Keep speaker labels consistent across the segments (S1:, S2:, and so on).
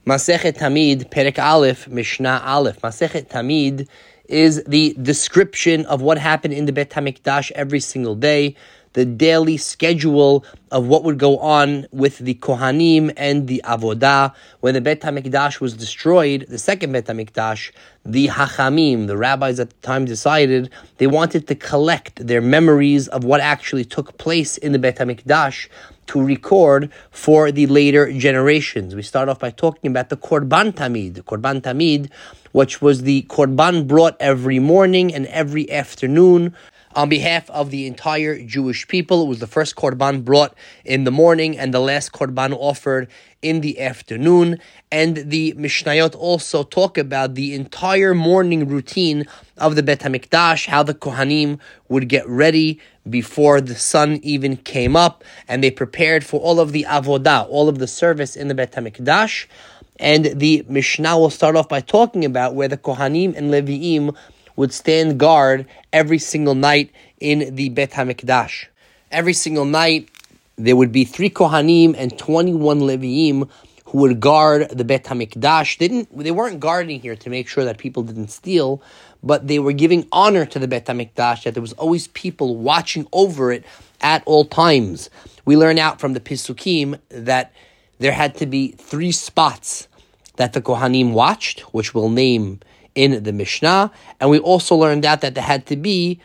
S1: Masechet Tamid, Perek Aleph, Mishnah Aleph. Masechet Tamid is the description of what happened in the Bet HaMikdash every single day, the daily schedule of what would go on with the Kohanim and the Avodah. When the Bet HaMikdash was destroyed, the second Bet HaMikdash, the Hachamim, the rabbis at the time decided they wanted to collect their memories of what actually took place in the Bet HaMikdash to record for the later generations. We start off by talking about the Korban Tamid, which was the Korban brought every morning and every afternoon on behalf of the entire Jewish people. It was the first Korban brought in the morning and the last Korban offered in the afternoon. And the Mishnayot also talk about the entire morning routine of the Bet HaMikdash, how the Kohanim would get ready before the sun even came up, and they prepared for all of the Avodah, all of the service in the Bet HaMikdash. And the Mishnah will start off by talking about where the Kohanim and Leviim would stand guard every single night in the Bet HaMikdash. Every single night, there would be 3 Kohanim and 21 Leviim who would guard the Bet HaMikdash. They weren't guarding here to make sure that people didn't steal, but they were giving honor to the Bet HaMikdash, that there was always people watching over it at all times. We learn out from the Pisukim that there had to be 3 spots that the Kohanim watched, which we'll name in the Mishnah, and we also learned out that there had to be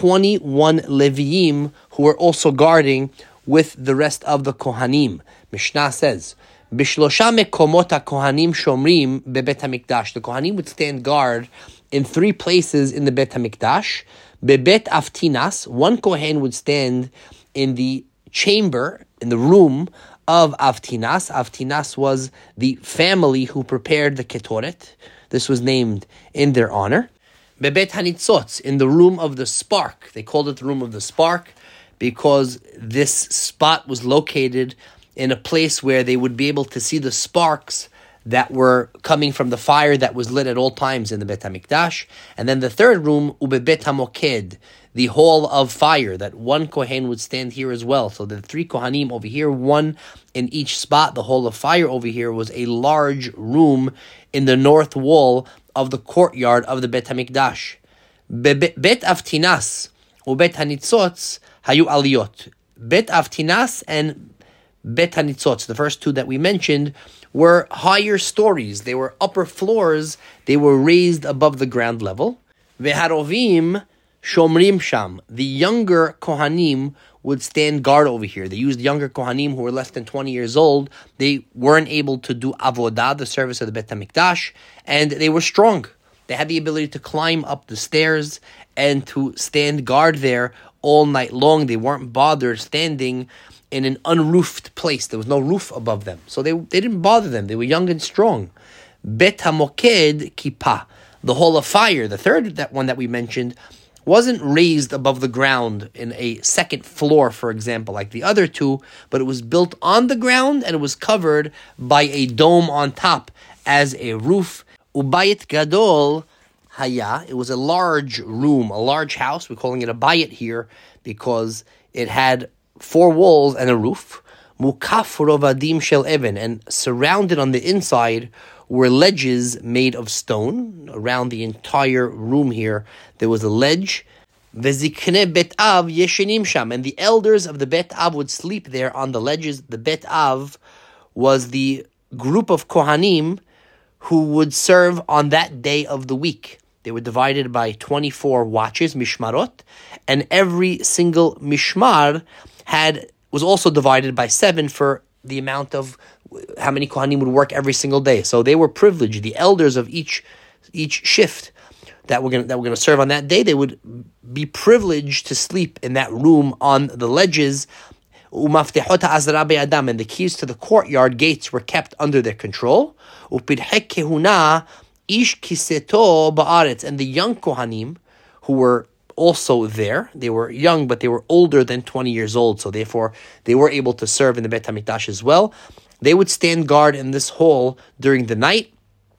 S1: 21 Leviim who were also guarding with the rest of the Kohanim. Mishnah says, Bishlosha mekomot haKohanim shomrim bebet HaMikdash. The Kohanim would stand guard in 3 places in the Bet HaMikdash. Bebet Avtinas, one Kohen would stand in the chamber, in the room of Avtinas. Avtinas was the family who prepared the Ketoret. This was named in their honor. Bebet Hanitzotz, in the room of the spark. They called it the room of the spark because this spot was located in a place where they would be able to see the sparks that were coming from the fire that was lit at all times in the Bet HaMikdash. And then the third room, Ubebet HaMoked, the hall of fire, that one Kohen would stand here as well. So the 3 Kohanim over here, 1 in each spot. The hall of fire over here was a large room in the north wall of the courtyard of the Bet HaMikdash. Bet Avtinas ubet Hanitzotz hayu aliyot. Bet Avtinas and Bet Hanitzotz, the first 2 that we mentioned, were higher stories. They were upper floors. They were raised above the ground level. Veharovim shomrim sham. The younger Kohanim would stand guard over here. They used younger Kohanim who were less than 20 years old. They weren't able to do avodah, the service of the Bet HaMikdash, and they were strong. They had the ability to climb up the stairs and to stand guard there all night long. They weren't bothered standing in an unroofed place. There was no roof above them. So they didn't bother them. They were young and strong. Bet HaMoked Kippah, the hall of fire, the third one that we mentioned, wasn't raised above the ground in a second floor, for example, like the other 2, but it was built on the ground and it was covered by a dome on top as a roof. Ubayit Gadol Haya, it was a large room, a large house. We're calling it a bayit here because it had 4 walls and a roof. Mukaf rovadim shel even, and surrounded on the inside were ledges made of stone. Around the entire room here, there was a ledge. Vezikne bet av yeshinim sham, and the elders of the Bet Av would sleep there on the ledges. The Bet Av was the group of Kohanim who would serve on that day of the week. They were divided by 24 watches, mishmarot, and every single mishmar was also divided by 7 for the amount of how many Kohanim would work every single day. So they were privileged. The elders of each shift that were going to serve on that day, they would be privileged to sleep in that room on the ledges. Umaftehot ha'azra be'adam, and the keys to the courtyard gates were kept under their control. Upidhek kehuna ish kiseto ba'aretz, and the young Kohanim who were also there. They were young, but they were older than 20 years old, so therefore they were able to serve in the Bet HaMikdash as well. They would stand guard in this hall during the night,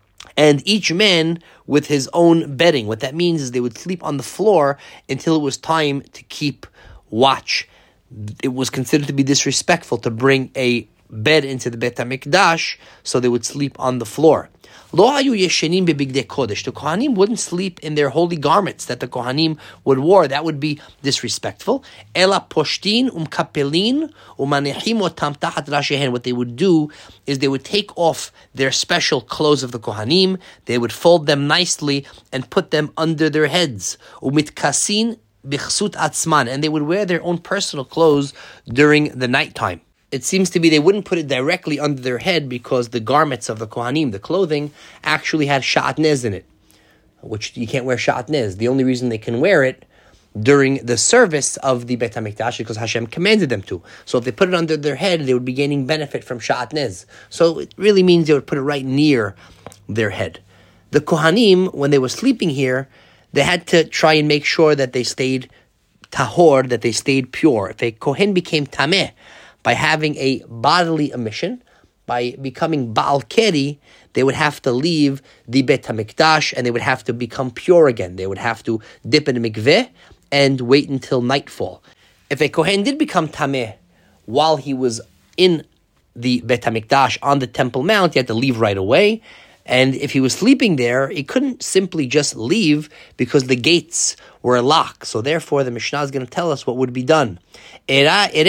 S1: and each man with his own bedding. What that means is they would sleep on the floor until it was time to keep watch. It was considered to be disrespectful to bring a bed into the Bet HaMikdash, so they would sleep on the floor. Lo hayu yeshenim bebigdei kodesh. The Kohanim wouldn't sleep in their holy garments that the Kohanim would wear. That would be disrespectful. Ela poshtin kapelin umanechim otam tachat rashehen. What they would do is they would take off their special clothes of the Kohanim. They would fold them nicely and put them under their heads. Umitkasin bichsut atzman. And they would wear their own personal clothes during the nighttime. It seems to be they wouldn't put it directly under their head because the garments of the Kohanim, the clothing, actually had sha'atnez in it, which you can't wear sha'atnez. The only reason they can wear it during the service of the Bet HaMikdash is because Hashem commanded them to. So if they put it under their head, they would be gaining benefit from sha'atnez. So it really means they would put it right near their head. The Kohanim, when they were sleeping here, they had to try and make sure that they stayed tahor, that they stayed pure. If a Kohen became tameh, by having a bodily emission, by becoming Baal Keri, they would have to leave the Bet HaMikdash and they would have to become pure again. They would have to dip in a mikveh and wait until nightfall. If a Kohen did become Tameh while he was in the Bet HaMikdash on the Temple Mount, he had to leave right away. And if he was sleeping there, he couldn't simply just leave because the gates were locked. So therefore, the Mishnah is going to tell us what would be done. If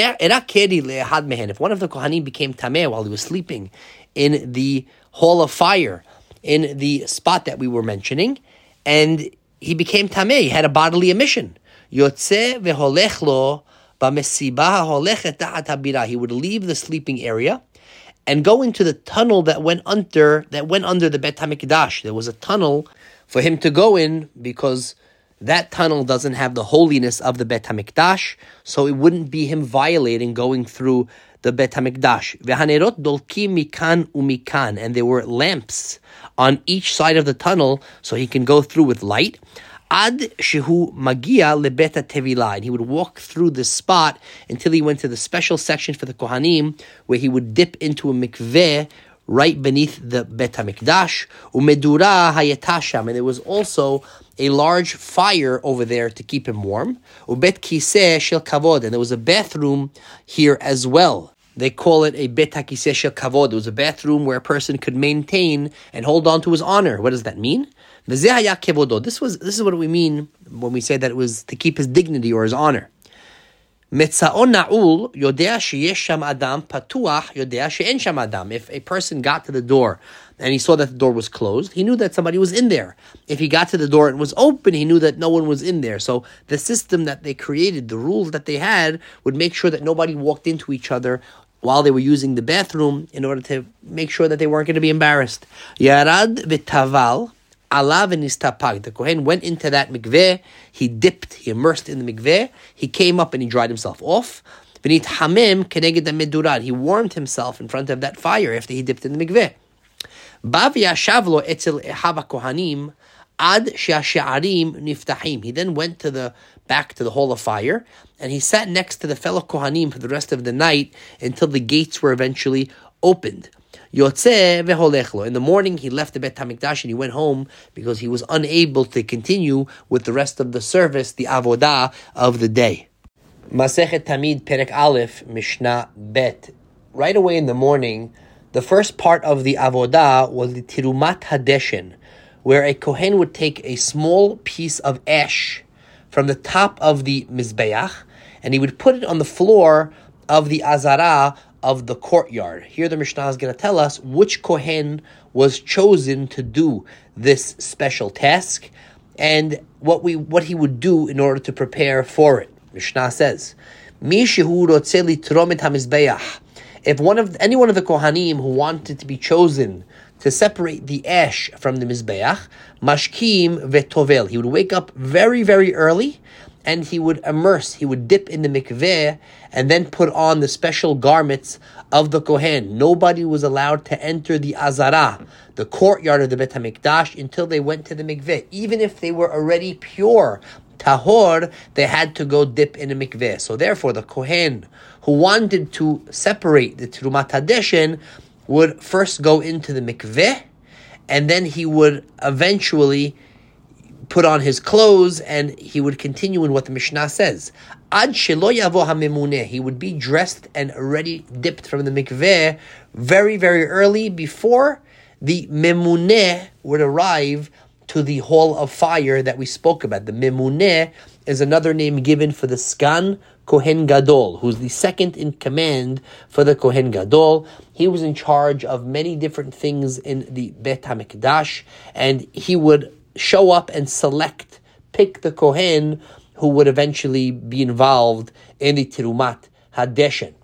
S1: one of the Kohanim became Tameh while he was sleeping in the hall of fire, in the spot that we were mentioning, and he became Tameh, he had a bodily emission. Yotze veholech lo b'mesibah holechet ta'at habira. He would leave the sleeping area and go into the tunnel that went under the Bet HaMikdash. There was a tunnel for him to go in because that tunnel doesn't have the holiness of the Bet HaMikdash, so it wouldn't be him violating going through the Bet HaMikdash. V'hanerot dolkim mikan umikan, and there were lamps on each side of the tunnel so he can go through with light. Ad shehu magia lebet tevilah, and he would walk through this spot until he went to the special section for the Kohanim where he would dip into a mikveh right beneath the Bet HaMikdash. Umedura hayetasham, and there was also a large fire over there to keep him warm. Ubet kiseh shel kavod, and there was a bathroom here as well. They call it a bet hakiseh shel kavod. It was a bathroom where a person could maintain and hold on to his honor. What does that mean? This is what we mean when we say that it was to keep his dignity or his honor. If a person got to the door and he saw that the door was closed, he knew that somebody was in there. If he got to the door and it was open, he knew that no one was in there. So the system that they created, the rules that they had, would make sure that nobody walked into each other while they were using the bathroom in order to make sure that they weren't going to be embarrassed. Yarad v'taval. The Kohen went into that mikveh, he dipped, he immersed in the mikveh, he came up and he dried himself off. He warmed himself in front of that fire after he dipped in the mikveh. He then went back to the hall of fire, and he sat next to the fellow Kohanim for the rest of the night until the gates were eventually opened. In the morning, he left the Bet HaMikdash and he went home because he was unable to continue with the rest of the service, the avodah of the day. Masechet Tamid Perek Aleph Mishnah Bet. Right away in the morning, the first part of the avodah was the Tirumat Hadeshen, where a Kohen would take a small piece of ash from the top of the Mizbeach and he would put it on the floor of the Azara of the courtyard. Here the Mishnah is going to tell us which Kohen was chosen to do this special task and what he would do in order to prepare for it. Mishnah says, if any one of the Kohanim who wanted to be chosen to separate the ash from the Mizbeach, mashkim vetovel, he would wake up very, very early and he would immerse, he would dip in the mikveh and then put on the special garments of the Kohen. Nobody was allowed to enter the Azara, the courtyard of the Bet HaMikdash, until they went to the mikveh. Even if they were already pure, tahor, they had to go dip in a mikveh. So therefore, the Kohen who wanted to separate the Tirumat Hadeshen would first go into the mikveh, and then he would eventually put on his clothes, and he would continue in what the Mishnah says. Ad shelo yavo hamemuneh, he would be dressed and already dipped from the mikveh very, very early before the memuneh would arrive to the hall of fire that we spoke about. The memuneh is another name given for the Sgan Kohen Gadol, who's the second in command for the Kohen Gadol. He was in charge of many different things in the Bet HaMikdash, and he would show up and pick the Kohen who would eventually be involved in the Tirumat HaDeshen.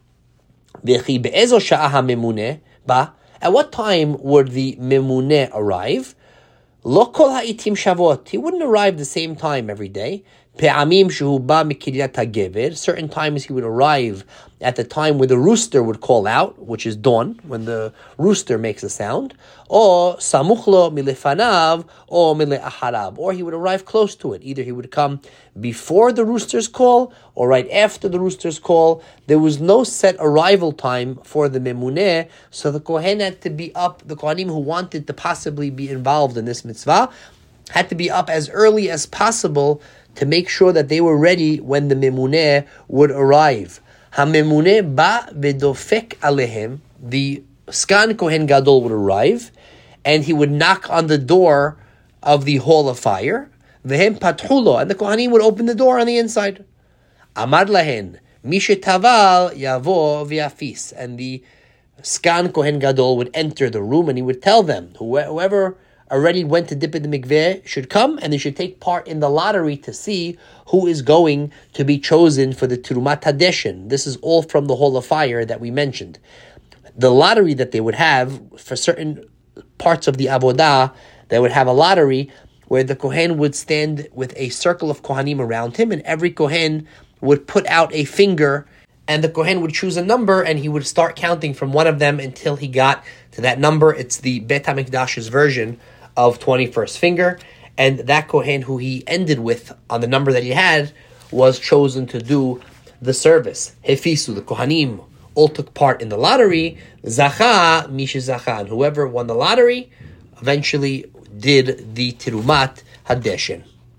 S1: At what time would the Memuneh arrive? Lo kol ha'itim shavot. He wouldn't arrive the same time every day. Pe'amim shehu ba mikiryat hagever. Certain times he would arrive at the time where the rooster would call out, which is dawn, when the rooster makes a sound. Or samuchlo milefanav or mile'acharab. Or he would arrive close to it. Either he would come before the rooster's call or right after the rooster's call. There was no set arrival time for the memuneh, so the kohen had to be up. The kohanim who wanted to possibly be involved in this mitzvah had to be up as early as possible to make sure that they were ready when the memuneh would arrive. HaMemuneh ba v'dofek alehem. The Sgan Kohen Gadol would arrive, and he would knock on the door of the hall of fire. V'hem patchulo, and the kohanim would open the door on the inside. Amad lahen, mishetaval yavo v'yafis, and the Sgan Kohen Gadol would enter the room, and he would tell them, whoever already went to dip in the mikveh should come, and they should take part in the lottery to see who is going to be chosen for the Tirumat HaDeshen. This is all from the Hall of Fire that we mentioned. The lottery that they would have for certain parts of the Avodah, they would have a lottery where the Kohen would stand with a circle of Kohanim around him, and every Kohen would put out a finger, and the Kohen would choose a number, and he would start counting from one of them until he got to that number. It's the Bet HaMikdash's version of 21st finger, and that Kohen who he ended with on the number that he had was chosen to do the service. Hefisu, the Kohanim all took part in the lottery. Zacha, Mishizacha, and whoever won the lottery eventually did the Tirumat HaDeshen.